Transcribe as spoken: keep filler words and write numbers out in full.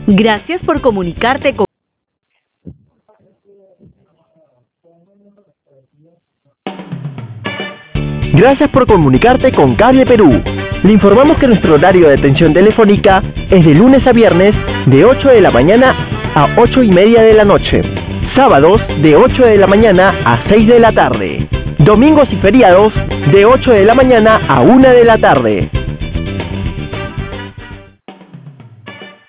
Gracias por comunicarte con... Gracias por comunicarte con Cable Perú. Le informamos que nuestro horario de atención telefónica es de lunes a viernes de ocho de la mañana a ocho y media de la noche. Sábados de ocho de la mañana a seis de la tarde. Domingos y feriados de ocho de la mañana a una de la tarde.